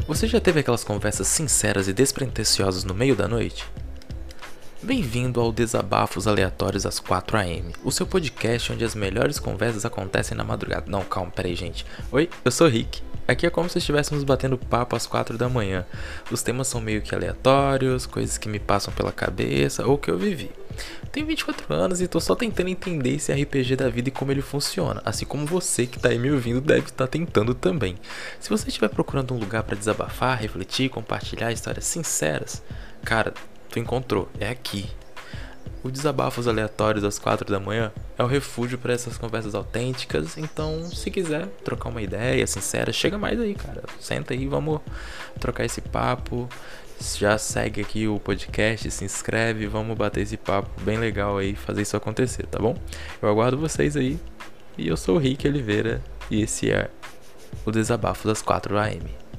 Você já teve aquelas conversas sinceras e despretensiosas no meio da noite? Bem-vindo ao Desabafos Aleatórios às 4 am, o seu podcast onde as melhores conversas acontecem na madrugada. Não, calma, peraí, gente. Oi, eu sou o Rick. Aqui é como se estivéssemos batendo papo às 4 da manhã. Os temas são meio que aleatórios, coisas que me passam pela cabeça ou que eu vivi. Tenho 24 anos e tô só tentando entender esse RPG da vida e como ele funciona, assim como você que tá aí me ouvindo deve estar tentando também. Se você estiver procurando um lugar pra desabafar, refletir, compartilhar histórias sinceras, cara, tu encontrou, é aqui. O Desabafos Aleatórios às 4 da manhã é o refúgio para essas conversas autênticas, então se quiser trocar uma ideia sincera, chega mais aí, cara. Senta aí, vamos trocar esse papo. Já segue aqui o podcast, se inscreve, vamos bater esse papo bem legal aí, fazer isso acontecer, tá bom? Eu aguardo vocês aí. E eu sou o Rick Oliveira e esse é o Desabafos às 4 am.